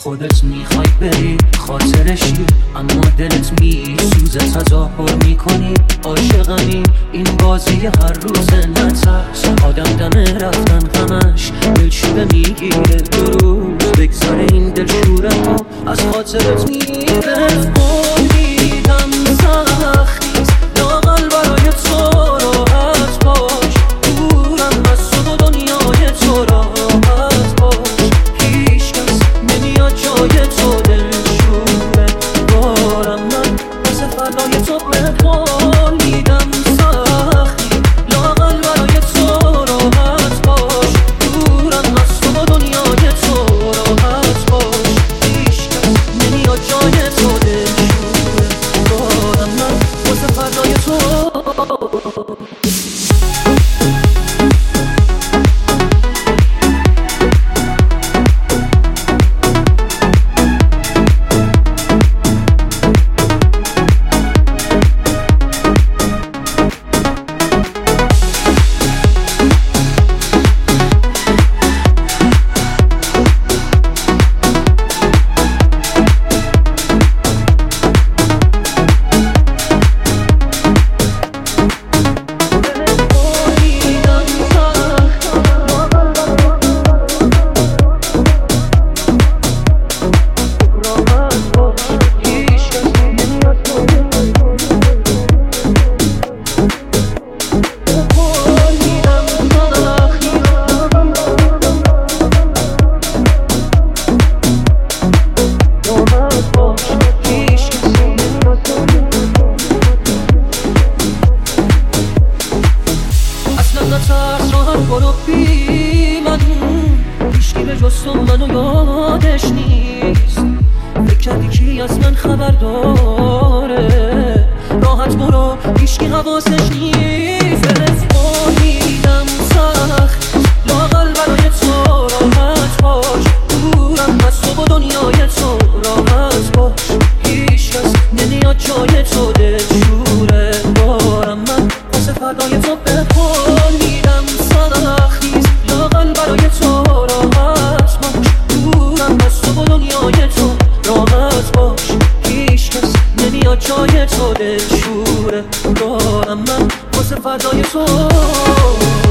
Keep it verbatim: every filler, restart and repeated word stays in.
خودت میخوای بری خاطرشی، اما دلت میسوزه تظاهر میکنی عاشقمی. این بازی هر روز نترس، آدم دم رفتن غمش دلشوره میگیره. دو روز بگذاره این دلشوره ها از خاطرت میره. امیدم سختیست لااقل برای تو راحت باش، دورم از تو و دنیای تو راحت باش. هیچ کس نمیاد جای تو دلشوره دارم من واسه فردای تو بقول میدم سختی لااقل برای تو راحت باش، دورم از تو و دنیای تو راحت باش. هیچ کس نمیاد جای تو دلشوره دارم من واسه فردای تو. نترس راحت برو بی من، هیچکی به جز تو منو یادش نیست. فکر کردی کی از من خبر داره؟ راحت برو هیچکی حواسش نیست. امیدم سخت لااقل برای تو راحت باش، دورم از تو و دنیای تو راحت باش. هیچ کس نمیاد جای تو دلشوره دارم من واسه فردای تو بقول میدم سختیست لااقل برای تو راحت باش، دورم از تو و دنیای تو راحت باش. هیچ کس نمیاد جای تو دلشوره دارم من واسه فردای تو.